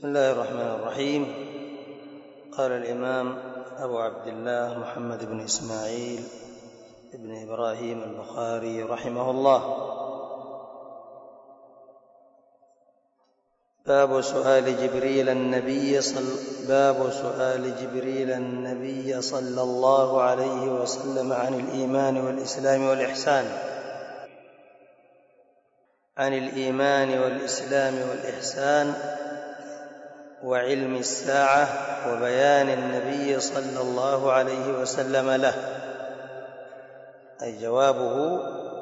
بسم الله الرحمن الرحيم. قال الإمام أبو عبد الله محمد بن إسماعيل بن إبراهيم البخاري رحمه الله: باب سؤال جبريل النبي صلى الله عليه وسلم عن الإيمان والإسلام والإحسان وعلم الساعة وبيان النبي صلى الله عليه وسلم له، أي جوابه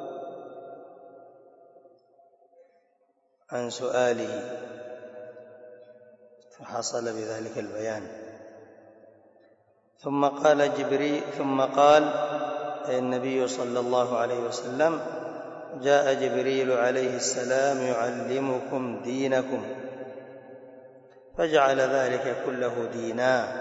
عن سؤاله، فحصل بذلك البيان. ثم قال أي النبي صلى الله عليه وسلم: جاء جبريل عليه السلام يعلمكم دينكم، فجعل ذلك كله دينا.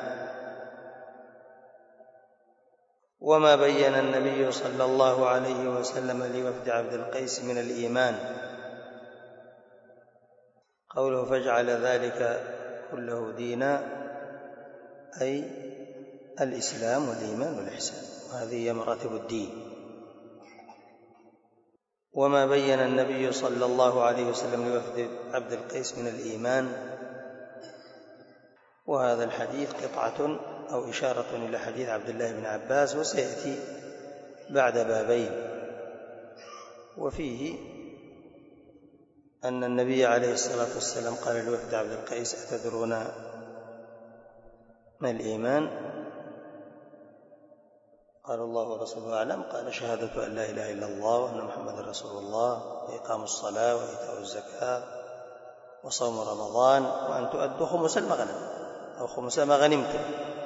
وما بين النبي صلى الله عليه وسلم لوفد عبد القيس من الإيمان. قوله فجعل ذلك كله دينا أي الإسلام والإيمان والإحسان، وهذه هي مراتب الدين. وما بين النبي صلى الله عليه وسلم لوفد عبد القيس من الإيمان، وهذا الحديث قطعة أو إشارة إلى حديث عبد الله بن عباس، وسيأتي بعد بابين. وفيه أن النبي عليه الصلاة والسلام قال لوفد عبد القيس: أتدرون ما الإيمان؟ قال: الله ورسوله أعلم. قال: شهادة أن لا إله إلا الله وأن محمد رسول الله، وإقام الصلاة وإيتاء الزكاة وصوم رمضان، وأن تؤدوا خمس المغنم أو خمس ما غنمتم.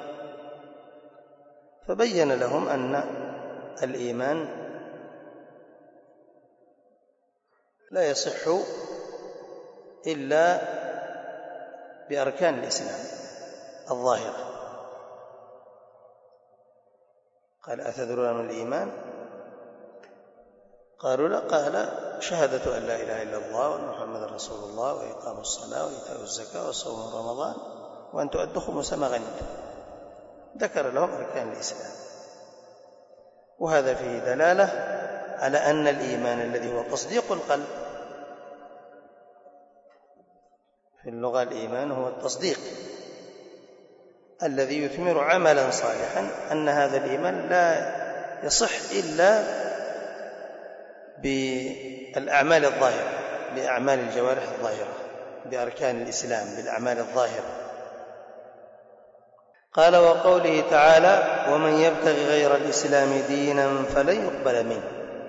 فبين لهم أن الإيمان لا يصح إلا بأركان الإسلام الظاهرة. قال: أتدرون ما الإيمان؟ قالوا: لا. قال: شهادة أن لا إله إلا الله وأن محمد رسول الله وإقام الصلاة وإيتاء الزكاة وصوم رمضان وأن تؤدوا خمس ما غنمتم. ذكر لهم أركان الإسلام، وهذا فيه دلالة على أن الإيمان الذي هو تصديق القلب، في اللغة الإيمان هو التصديق الذي يثمر عملا صالحا، أن هذا الإيمان لا يصح إلا بالأعمال الظاهرة، بأعمال الجوارح الظاهرة، بأركان الإسلام، بالأعمال الظاهرة. قال: وقوله تعالى: ومن يبتغي غير الإسلام دينا فلن يقبل منه.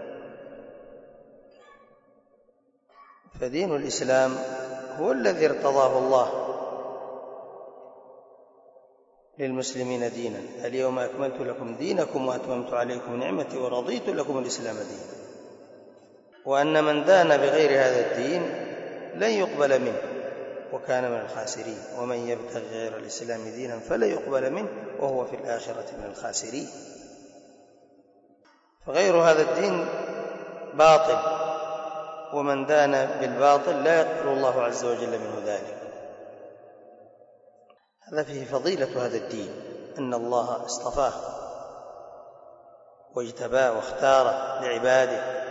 فدين الإسلام هو الذي ارتضاه الله للمسلمين دينا. اليوم أكملت لكم دينكم وأتممت عليكم نعمتي ورضيت لكم الإسلام دينا. وأن من دان بغير هذا الدين لن يقبل منه وكان من الخاسرين. ومن يبتغي غير الإسلام دينا فلا يقبل منه وهو في الآخرة من الخاسرين. فغير هذا الدين باطل، ومن دان بالباطل لا يقبل الله عز وجل منه ذلك. هذا فيه فضيلة هذا الدين، أن الله اصطفاه واجتباه واختاره لعباده،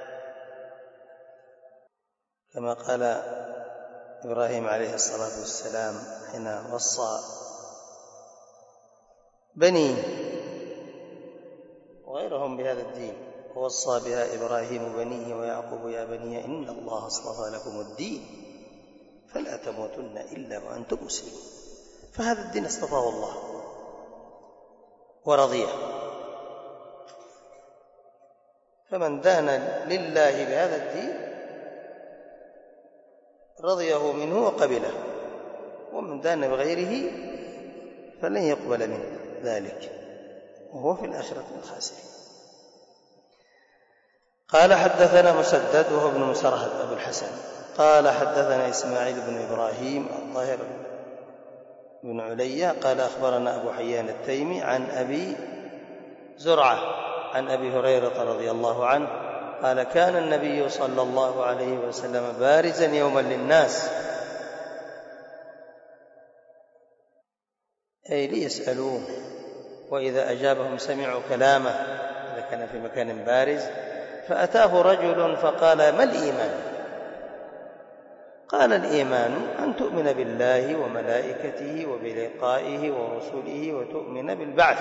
كما قال إبراهيم عليه الصلاة والسلام حين وصى بنيه وغيرهم بهذا الدين: ووصى بها إبراهيم بنيه ويعقوب يا بني إن الله اصطفى لكم الدين فلا تموتن إلا وأنتم مسلمون. فهذا الدين اصطفاه الله ورضيه، فمن دان لله بهذا الدين رضيه منه وقبله، ومن دان بغيره فلن يقبل منه ذلك وهو في الآخرة من الخاسرين. قال: حدثنا مسدد وهو ابن مسرهد أبو الحسن قال: حدثنا إسماعيل بن إبراهيم الطاهر بن عليا قال: أخبرنا أبو حيان التيمي عن أبي زرعة عن أبي هريرة رضي الله عنه قال: كان النبي صلى الله عليه وسلم بارزا يوما للناس أي ليسألوه، وإذا أجابهم سمعوا كلامه إذا كان في مكان بارز. فأتاه رجل فقال: ما الإيمان؟ قال: الإيمان أن تؤمن بالله وملائكته وبلقائه ورسله وتؤمن بالبعث.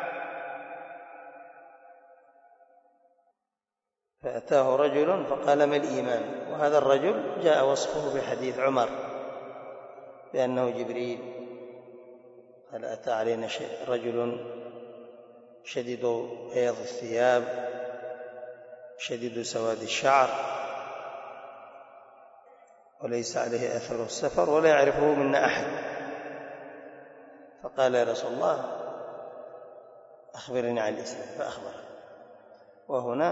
فأتاه رجل فقال: ما الإيمان؟ وهذا الرجل جاء وصفه بحديث عمر بأنه جبريل. قال: أتى علينا رجل شديد بياض الثياب شديد سواد الشعر وليس عليه أثر السفر ولا يعرفه منا أحد. فقال: يا رسول الله أخبرني عن الإسلام. فأخبره. وهنا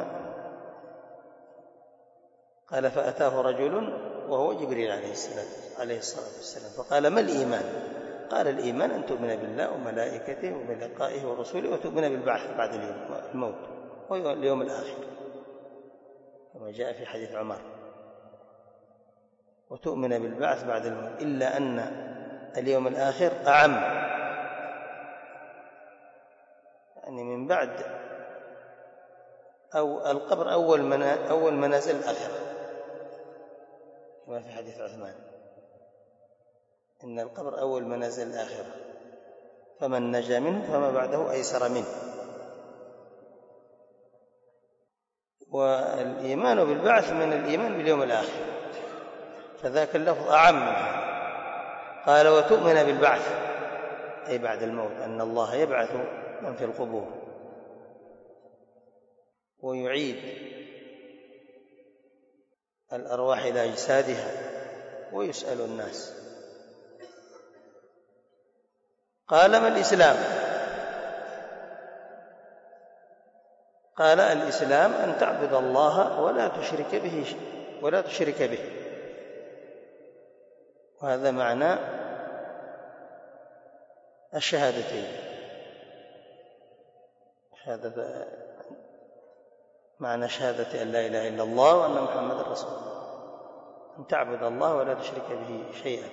قال: فأتاه رجل وهو جبريل عليه الصلاة والسلام فقال: ما الإيمان؟ قال: الإيمان أن تؤمن بالله وملائكته وبلقائه ورسوله وتؤمن بالبعث بعد الموت واليوم الآخر كما جاء في حديث عمر، وتؤمن بالبعث بعد الموت، إلا أن اليوم الآخر أعم، يعني من بعد أو القبر أول منازل الآخرة كما في حديث عثمان، إن القبر أول منازل الآخرة، فمن نجا منه فما بعده أيسر منه. والإيمان بالبعث من الإيمان باليوم الآخر، فذاك اللفظ أعم منه. قال: وتؤمن بالبعث أي بعد الموت، أن الله يبعث من في القبور ويعيد الأرواح إلى أجسادها ويسأل الناس. قال: ما الإسلام؟ قال: الإسلام أن تعبد الله ولا تشرك به. وهذا معنى الشهادتين، معنى شهادة أن لا إله إلا الله وأن محمد رسول الله، أن تعبد الله ولا تشرك به شيئا.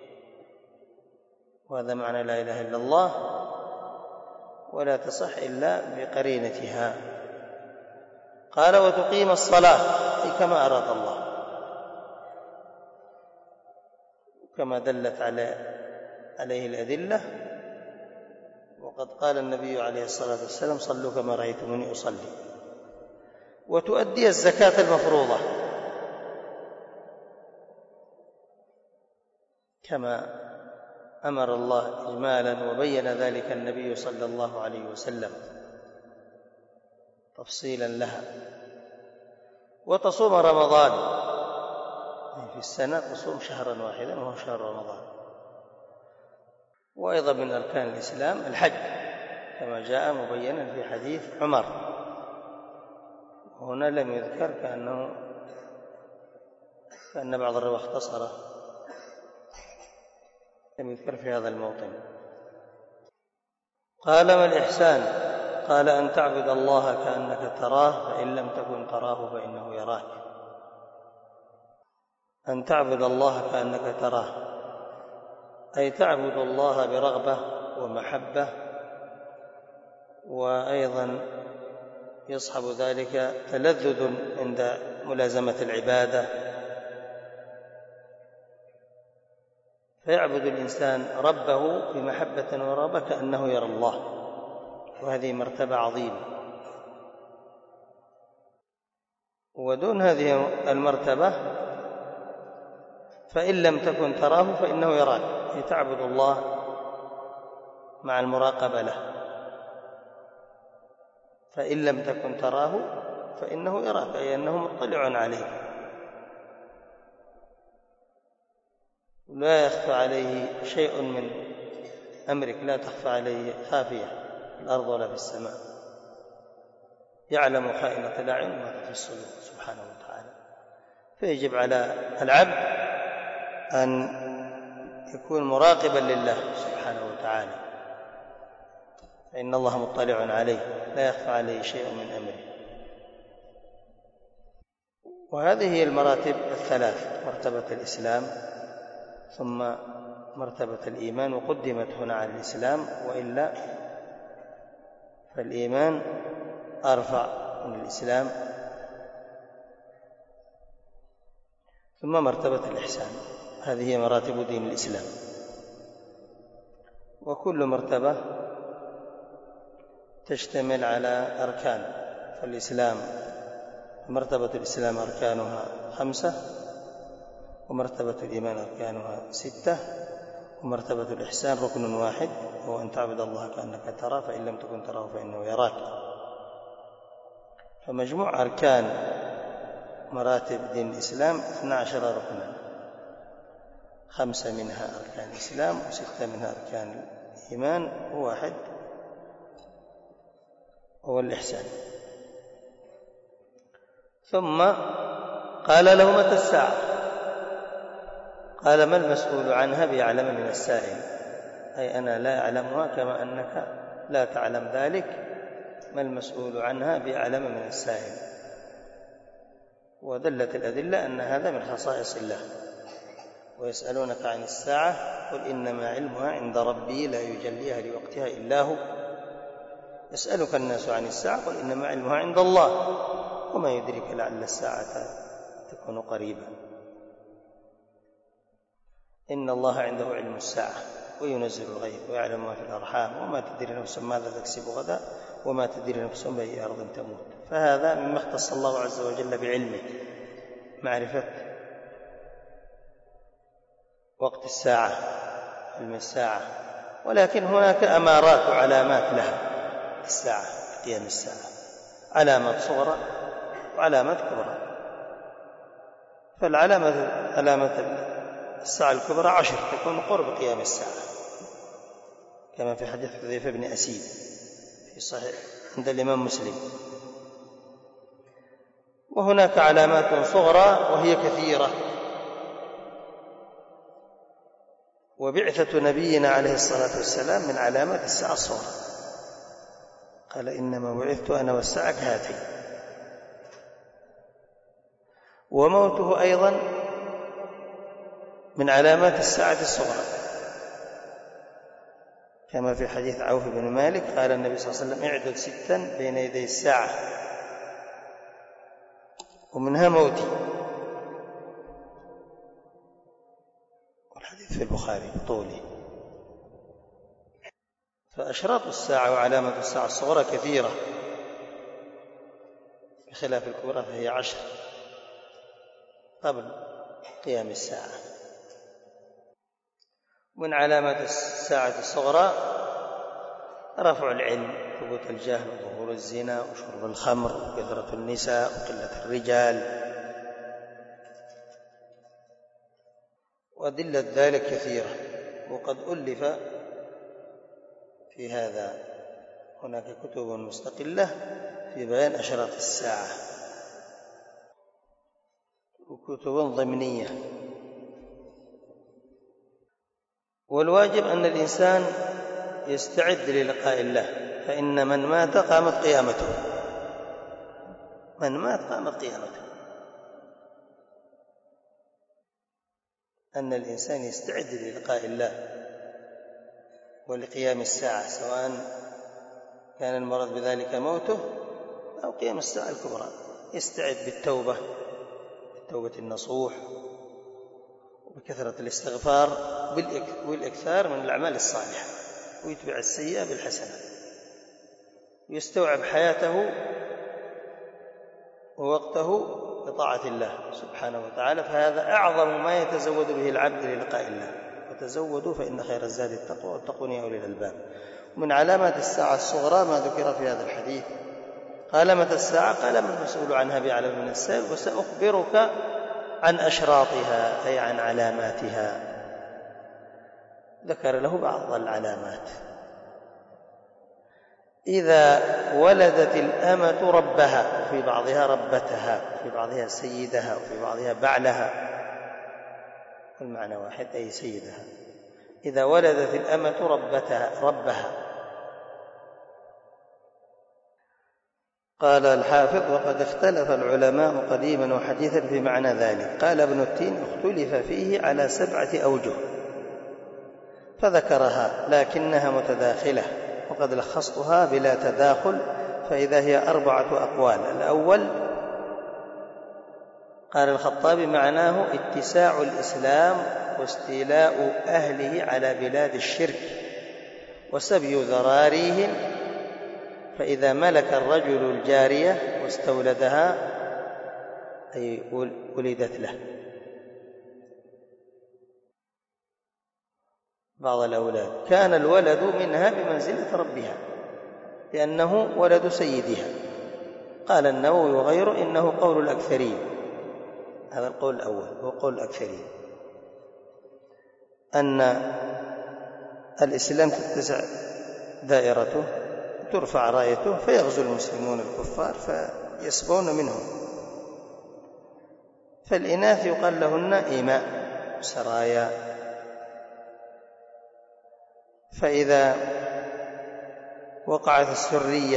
وهذا معنى لا إله إلا الله، ولا تصح إلا بقرينتها. قال: وتقيم الصلاة أي كما أراد الله، كما دلت عليه الأدلة. وقد قال النبي عليه الصلاة والسلام: صلوا كما رأيتموني أصلي. وتؤدي الزكاة المفروضة كما أمر الله إجمالا، وبين ذلك النبي صلى الله عليه وسلم تفصيلا لها. وتصوم رمضان في السنة، تصوم شهرا واحدا وهو شهر رمضان. وأيضا من أركان الإسلام الحج كما جاء مبينا في حديث عمر، وهنا لم يذكر كأن بعض الرواة اختصره، لم يذكر في هذا الموطن. قال: ما الإحسان؟ قال: أن تعبد الله كأنك تراه فإن لم تكن تراه فإنه يراك. أن تعبد الله كأنك تراه أي تعبد الله برغبة ومحبة، وأيضا يصحب ذلك تلذذ عند ملازمة العبادة، فيعبد الإنسان ربه بمحبة ورغبة كأنه يرى الله، وهذه مرتبة عظيمة. ودون هذه المرتبة فإن لم تكن تراه فإنه يراك، أي تعبد الله مع المراقبة له. فإن لم تكن تراه فإنه يراك، أي أنه مطلع عليك، لا يخفى عليه شيء من أمرك، لا تخفى عليه خافية في الأرض ولا في السماء، يعلم خائنة الأعين وما في الصدور سبحانه وتعالى. فيجب على العبد أن يكون مراقبا لله سبحانه وتعالى، فإن الله مطلع عليه لا يخفى عليه شيء من أمره. وهذه هي المراتب الثلاث: مرتبة الإسلام، ثم مرتبة الإيمان وقدمت هنا على الإسلام، وإلا فالإيمان أرفع من الإسلام. ثم مرتبة الإحسان، هذه هي مراتب دين الإسلام. وكل مرتبة تشتمل على أركان. فالإسلام مرتبة الإسلام أركانها 5، ومرتبة الإيمان أركانها 6، ومرتبة الإحسان ركن واحد، هو أن تعبد الله كأنك تراه فإن لم تكن تراه فإنه يراك. فمجموع أركان مراتب دين الإسلام 12 ركنا، 5 منها أركان الإسلام، و6 منها أركان الإيمان، وواحد هو الإحسان. ثم قال له: متى الساعة؟ قال: ما المسؤول عنها بأعلم من السائل، أي أنا لا أعلمها كما أنك لا تعلم ذلك، ما المسؤول عنها بأعلم من السائل. ودلت الأدلة أن هذا من خصائص الله. ويسألونك عن الساعة قل إنما علمها عند ربي لا يجليها لوقتها إلا هو. يسألك الناس عن الساعة قل إنما علمها عند الله وما يدرك لعل الساعة تكون قريبا. إن الله عنده علم الساعة وينزل الغيث ويعلم ما في الأرحام وما تدري نفس ماذا تكسب غدا وما تدري نفس بأي أرض تموت. فهذا مما اختص الله عز وجل بعلمه، معرفة وقت الساعة، علم الساعة. ولكن هناك أمارات وعلامات لها الساعة، قيام الساعة، علامات صغرى وعلامات كبرى. علامة الساعة الكبرى 10 تكون قرب قيام الساعة، كما في حديث حذيفة بن أسيد في صحيح عند الإمام مسلم. وهناك علامات صغرى وهي كثيرة. وبعثة نبينا عليه الصلاة والسلام من علامات الساعة الصغرى، قال: إنما بعثت أنا والساعة كهاتين. وموته أيضا من علامات الساعة الصغرى، كما في حديث عوف بن مالك قال النبي صلى الله عليه وسلم: اعدد 6 بين يدي الساعة ومنها موتي. والحديث في البخاري بطوله. فأشراط الساعة وعلامة الساعة الصغرى كثيرة، بخلاف الكبرى فهي 10 قبل قيام الساعة. من علامات الساعة الصغرى رفع العلم، ثبوت الجهل وظهور الزنا وشرب الخمر وكثرة النساء وقلة الرجال. وأدلة ذلك كثيرة، وقد ألف في هذا هناك كتب مستقلة في بيان أشراط الساعة، وكتب ضمنية. والواجب أن الإنسان يستعد للقاء الله، فإن من مات قامت قيامته، من مات قامت قيامته. أن الإنسان يستعد للقاء الله ولقيام الساعة، سواء كان المراد بذلك موته أو قيام الساعة الكبرى. يستعد بالتوبة النصوح، وبكثرة الاستغفار والإكثار من الأعمال الصالحة، ويتبع السيئة بالحسنة، ويستوعب حياته ووقته بطاعة الله سبحانه وتعالى. فهذا أعظم ما يتزود به العبد للقاء الله. وتزودوا فإن خير الزاد التقوى واتقون يا أولي الألباب. ومن علامات الساعة الصغرى ما ذكر في هذا الحديث. قال: متى الساعة؟ قال: ما المسؤول عنها بأعلم من السائل، وسأخبرك عن أشراطها، أي عن علاماتها. ذكر له بعض العلامات: إذا ولدت الأمة ربها، وفي بعضها ربتها، وفي بعضها سيدها، وفي بعضها بعلها، المعنى واحد، أي سيدها. إذا ولدت الأمة ربها. قال الحافظ: وقد اختلف العلماء قديما وحديثا في معنى ذلك. قال ابن التين: اختلف فيه على 7 أوجه. فذكرها لكنها متداخلة، وقد لخصتها بلا تداخل، فإذا هي 4 أقوال. الأول قال الخطابي معناه اتساع الإسلام واستيلاء أهله على بلاد الشرك وسبي ذراريهم، فإذا ملك الرجل الجارية واستولدها أي ولدت له بعض الأولاد، كان الولد منها بمنزلة ربها لأنه ولد سيدها. قال النووي وغيره إنه قول الأكثرين، هذا القول الأول هو قول الأكثرين، أن الإسلام تتسع دائرته، ترفع رايته، فيغزو المسلمون الكفار فيسبون منهم. فالإناث يقال لهن إيماء سرايا، فإذا وقعت السرية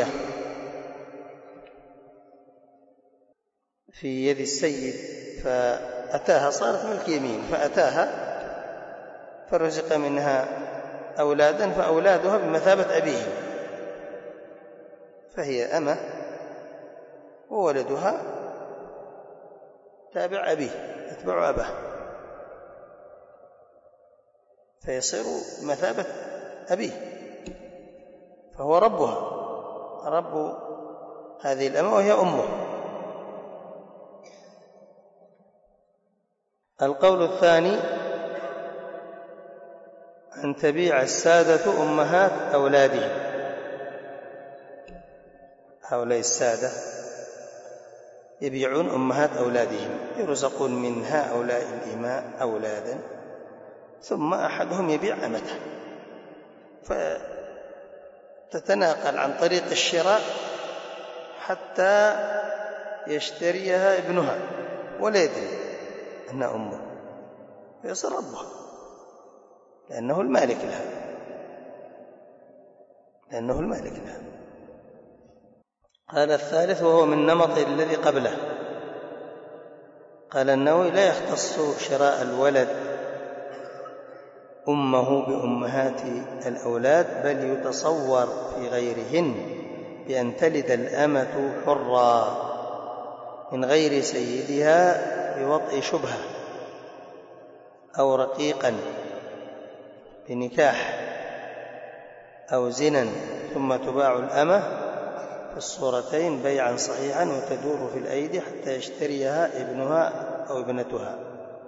في يد السيد فأتاها صارت ملك يمين، فأتاها فرزق منها أولادا فأولادها بمثابة أبيهم، فهي أمة وولدها تابع أبيه يتبع أباه، فيصير بمثابة أبيه، فهو ربها، رب هذه الأمة وهي أمه. القول الثاني أن تبيع السادة أمهات أولادهم، هؤلاء السادة يبيعون أمهات أولادهم، يرزقون من هؤلاء الإماء أولادا، ثم أحدهم يبيع أمته فتتناقل عن طريق الشراء حتى يشتريها ابنها ولا يدري أنها أمه، فيصير ربها لأنه المالك لها. قال الثالث وهو من نمط الذي قبله، قال النووي لا يختص شراء الولد أمه بأمهات الأولاد، بل يتصور في غيرهن بأن تلد الأمة حرا من غير سيدها بوطء شبهة أو رقيقا بنكاح أو زنا، ثم تباع الأمة في الصورتين بيعا صحيحا وتدور في الأيدي حتى يشتريها ابنها أو ابنتها.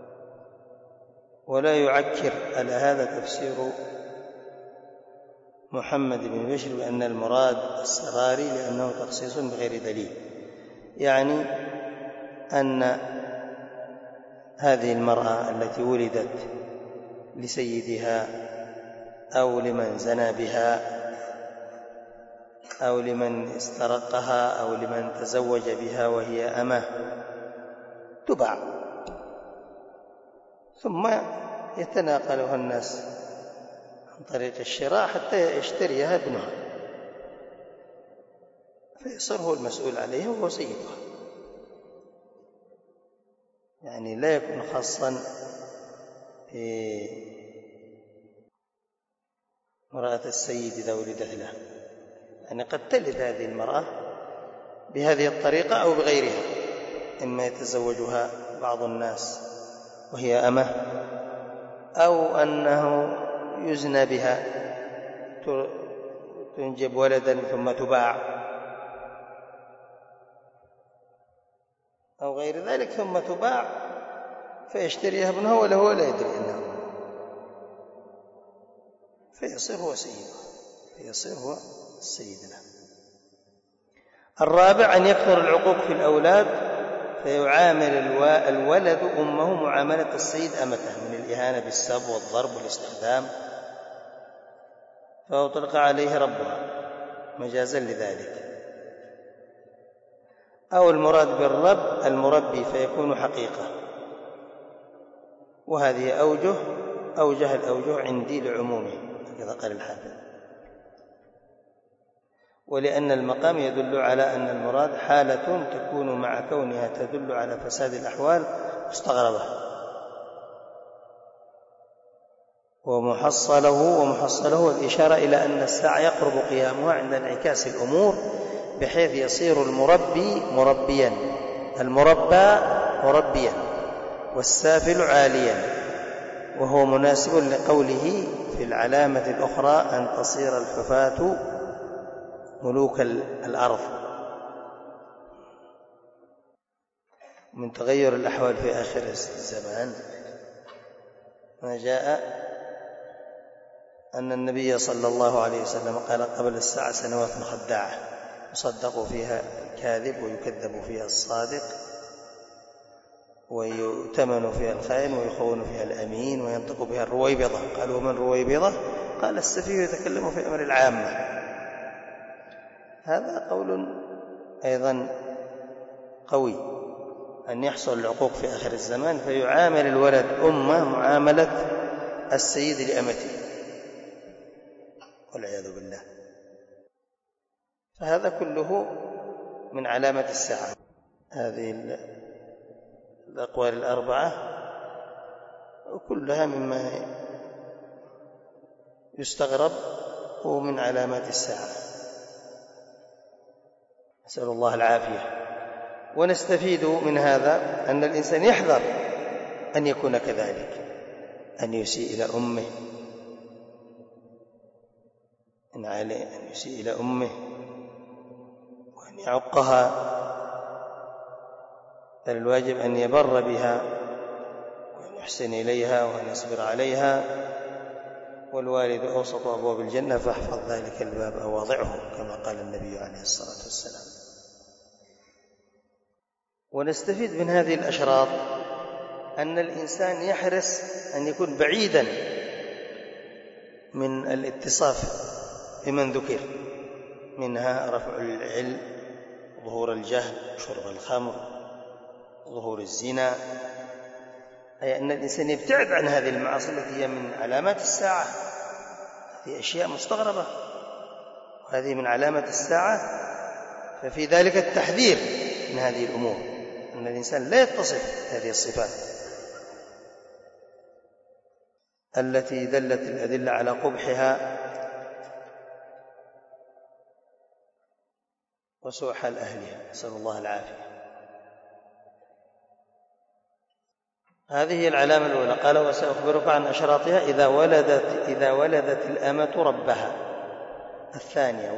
ولا يعكر على هذا تفسير محمد بن بشر بأن المراد السراري لأنه تخصيص بغير دليل، يعني أن هذه المرأة التي ولدت لسيدها أو لمن زنى بها أو لمن استرقها أو لمن تزوج بها وهي أمة تباع، ثم يتناقلها الناس عن طريق الشراء حتى يشتريها ابنها، فيصير هو المسؤول عليها وهو سيدها، يعني لا يكون خاصا بامرأة السيد إذا ولدت له، يعني قد تلد هذه المرأة بهذه الطريقة أو بغيرها، إما يتزوجها بعض الناس وهي أمة، أو أنه يزنى بها تنجب ولدا ثم تباع أو غير ذلك، ثم تباع فيشتريها ابنها ولا يدري أنها، فيصير هو السيد له. الرابع أن يكثر العقوق في الأولاد فيعامل الولد أمه معاملة السيد أمته من الإهانة بالسب والضرب والاستخدام، فأطلق عليه ربها مجازا لذلك. أو المراد بالرب المربي فيكون حقيقة، وهذه أوجه الأوجه عندي لعمومه كذا قال الحافظ، ولأن المقام يدل على أن المراد حالة تكون مع كونها تدل على فساد الأحوال مستغربة، ومحصله الإشارة إلى أن الساعة يقرب قيامها عند انعكاس الأمور، بحيث يصير المربي مربيا، المربى مربيا، والسافل عاليا. وهو مناسب لقوله في العلامة الأخرى أن تصير الحفاة ملوك الأرض. من تغير الأحوال في آخر الزمان ما جاء أن النبي صلى الله عليه وسلم قال قبل الساعة سنوات خداعة يصدق فيها الكاذب ويكذب فيها الصادق، ويؤتمن فيها الخائن ويخون فيها الأمين، وينطق بها الرويبضة. قالوا ومن رويبضة؟ قال السفيه يتكلم في أمر العامة. هذا قول أيضا قوي، أن يحصل العقوق في آخر الزمان، فيعامل الولد أمه معاملة السيد لأمته والعياذ بالله. فهذا كله من علامة الساعة. هذه الأقوال الأربعة كلها مما يستغرب ومن علامات الساعة، نسأل الله العافية. ونستفيد من هذا أن الإنسان يحذر أن يكون كذلك، أن يسيء إلى أمه، إن عليه أن يسيء إلى أمه وأن يعقها، بل الواجب أن يبر بها وأن يحسن إليها وأن يصبر عليها. والوالد أوسط أبواب الجنة فاحفظ ذلك الباب أو واضعه، كما قال النبي عليه الصلاة والسلام. ونستفيد من هذه الأشراط أن الإنسان يحرص أن يكون بعيدا من الاتصاف بمن ذكر، منها رفع العلم، ظهور الجهل، شرب الخمر، ظهور الزنا، أي أن الإنسان يبتعد عن هذه المعاصي التي هي من علامات الساعة. هذه أشياء مستغربة وهذه من علامة الساعة، ففي ذلك التحذير من هذه الأمور، أن الإنسان لا يتصف هذه الصفات التي دلت الأدلة على قبحها وسوء حال أهلها، نسأل الله العافية. هذه هي العلامة الأولى. قال وسأخبرك عن أشراطها إذا ولدت الأمة ربها. الثانية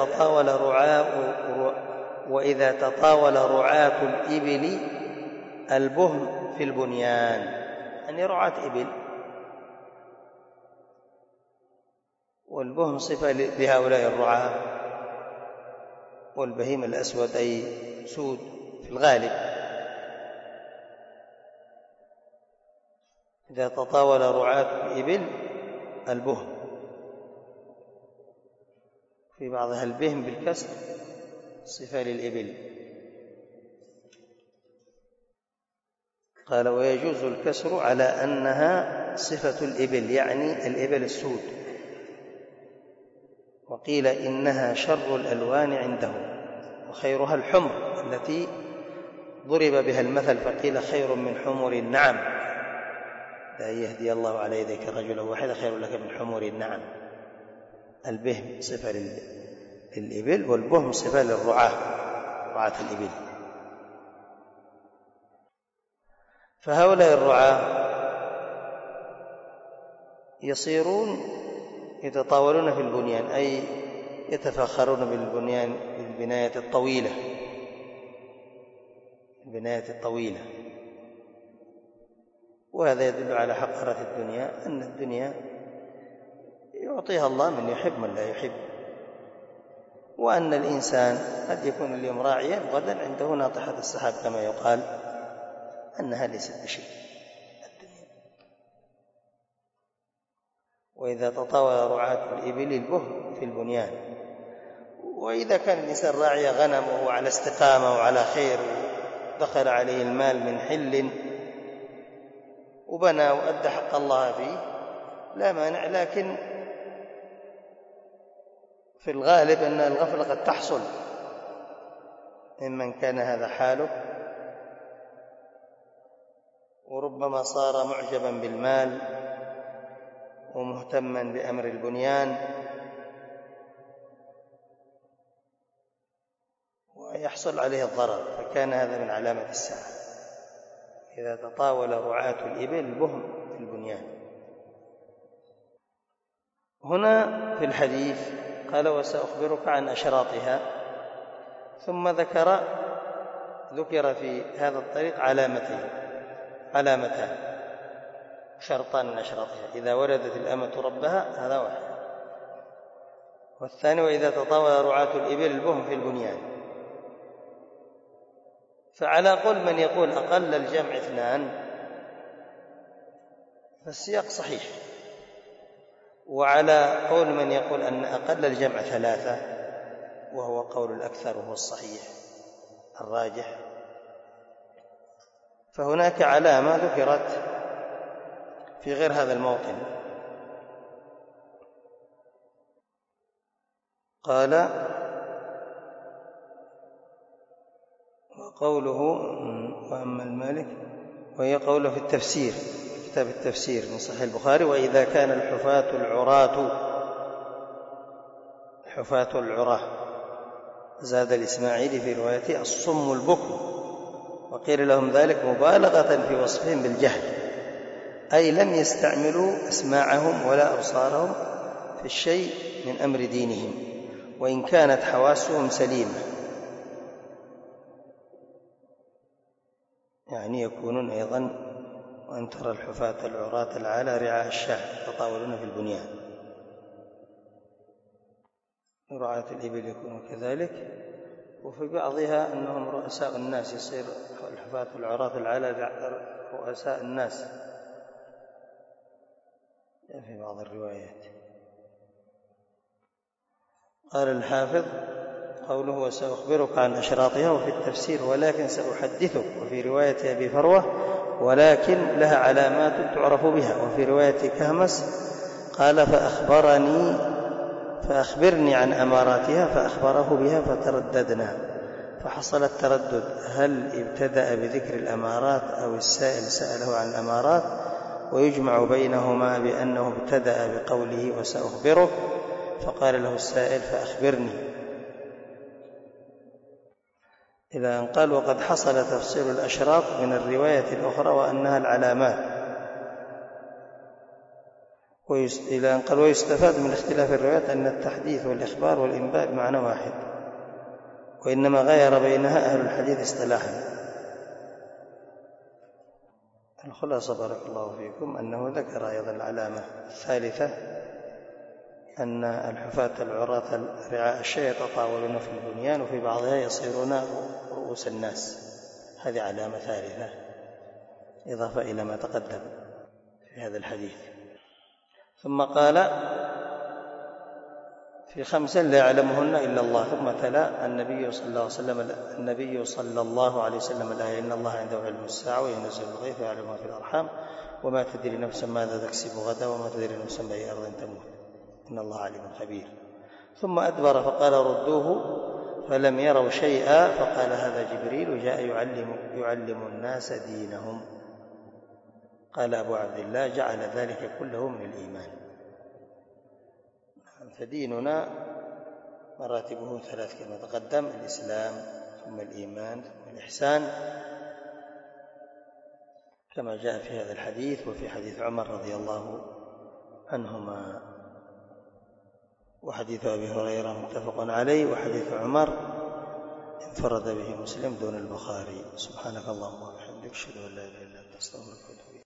وإذا تطاول رعاة الإبل البهم في البنيان، يعني رعاة إبل، والبهم صفة لهؤلاء الرعاة، والبهيم الأسود أي سود في الغالب. إذا تطاول رعاة الإبل البهم، في بعضها البهم بالكسر صفة للإبل. قال ويجوز الكسر على أنها صفة الإبل، يعني الإبل السود. وقيل إنها شر الألوان عندهم وخيرها الحمر التي ضرب بها المثل، فقيل خير من حمر النعم، لا يهدي الله على يديك رجلا واحدا خير لك من حمر النعم. البهم صفة للإبل، والبهم صفة للرعاة، رعاة الإبل. فهؤلاء الرعاة يصيرون يتطاولون في البنيان، أي يتفاخرون بالبناية الطويلة، وهذا يدل على حقارة الدنيا، أن الدنيا يعطيها الله من يحب من لا يحب، وأن الإنسان قد يكون اليوم راعيا غدا عنده ناطحة السحاب كما يقال، أنها ليست بشيء الدنيا. وإذا تطاول رعاة الإبل البهم في البنيان. وإذا كان الإنسان راعي غنم وهو على استقامة وعلى خير، ودخل عليه المال من حل وبنى وأدى حق الله فيه لا مانع، لكن في الغالب أن الغفلة قد تحصل ممن كان هذا حاله، وربما صار معجبا بالمال ومهتما بأمر البنيان، ويحصل عليه الضرر، فكان هذا من علامة الساعة إذا تطاول رعاة الإبل البهم في البنيان. هنا في الحديث قال وسأخبرك عن أشراطها، ثم ذكر في هذا الطريق علامتان شرطان من أشراطها: إذا ولدت الأمة ربها، هذا واحد، والثاني وإذا تطاول رعاة الإبل البهم في البنيان. فعلى قول من يقول أقل الجمع 2 فالسياق صحيح، وعلى قول من يقول أن أقل الجمع 3 وهو قول الأكثر وهو الصحيح الراجح. فهناك علامة ذكرت في غير هذا الموطن، قال وقوله وأما المالك، وهي قوله في التفسير، كتاب التفسير من صحيح البخاري: وإذا كان الحفاة العراة، زاد الإسماعيلي في روايته الصم البكم، وقيل لهم ذلك مبالغة في وصفهم بالجهل، أي لم يستعملوا أسماعهم ولا أبصارهم في الشيء من أمر دينهم، وإن كانت حواسهم سليمة، يعني يكونون أيضا. وأن ترى الحفاة العراة العالى رعاء الشاة يتطاولون في البنيان، رعاة الإبل يكونوا كذلك. وفي بعضها أنهم رؤساء الناس، يصير الحفاة العراة العالى رؤساء الناس في بعض الروايات. قال الحافظ قوله وسأخبرك عن أشراطها، وفي التفسير ولكن سأحدثك، وفي رواية أبي فروة ولكن لها علامات تعرف بها، وفي رواية كهمس قال فأخبرني عن أماراتها، فأخبره بها فترددنا، فحصل التردد: هل ابتدأ بذكر الأمارات أو السائل سأله عن الأمارات؟ ويجمع بينهما بأنه ابتدأ بقوله وسأخبرك، فقال له السائل فأخبرني، إلى أن قال وقد حصل تفصيل الأشراط من الرواية الأخرى وأنها العلامات، إلى أن قال ويستفاد من اختلاف الروايات أن التحديث والإخبار والإنباء بمعنى واحد، وإنما غير بينها أهل الحديث اصطلاحا. الخلاصة بارك الله فيكم أنه ذكر أيضا العلامة الثالثة أن الحفاة العراة رعاء الشاة يتطاولون في البنيان، وفي بعضها يصيرون رؤوس الناس، هذه علامة ثالثة إضافة إلى ما تقدم في هذا الحديث. ثم قال في 5 لا يعلمهن إلا الله، ثم تلا النبي صلى الله عليه وسلم الآية: إن الله عنده علم الساعة وينزل الغيث ويعلم ما في الأرحام وما تدري نفس ماذا تكسب غدا وما تدري نفس بأي أرض تموت إن الله عليم خبير. ثم أدبر فقال ردوه، فلم يروا شيئا، فقال هذا جبريل جاء يعلم الناس دينهم. قال أبو عبد الله جعل ذلك كله من الإيمان. فديننا مراتبه 3 كما تقدم: الإسلام ثم الإيمان ثم الإحسان، كما جاء في هذا الحديث وفي حديث عمر رضي الله عنهما، وحديث أبي هريرة متفق عليه، وحديث عمر انفرد به مسلم دون البخاري. سبحانك اللهم وبحمدك، أشهد أن لا إله إلا أنت، أستغفرك وأتوب إليك.